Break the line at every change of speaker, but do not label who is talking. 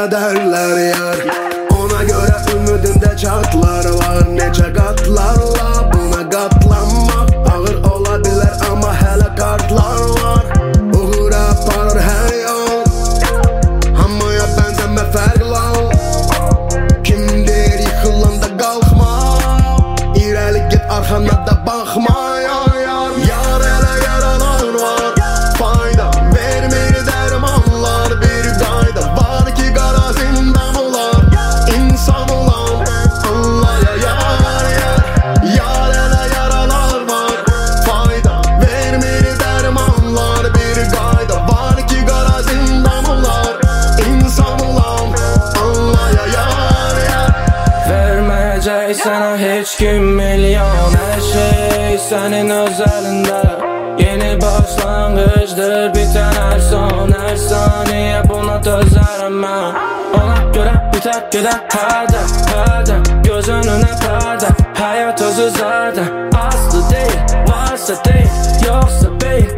ne derler yar. Ona göre ümidimde çatlar var. Nece katlarla buna katlanmak ağır olabilir ama hele kartlar var. Uğur aparır her yol, hamaya benzeme farklı. Kimdir yıkılan da kalkma, İrəli git arkana da bakma yar yar. Yar ele yaralar var, fayda vermir dermanlar. Bir qayda var ki qara zindanlar, insan olan anlaya yar yar. Yar ele yaralar var, fayda vermir dermanlar. Bir qayda var ki qara zindanlar, insan olan anlaya yar yar.
Vermeyecek sana hiç kim milyon, her şey senin özelinde. Yeni başlangıçtır biten her son, her saniye buna dözerim ben. Ona göre biter gider perde, göz önüne perde. Hayat özü zaten aslı değil, varsa değil, yoksa değil.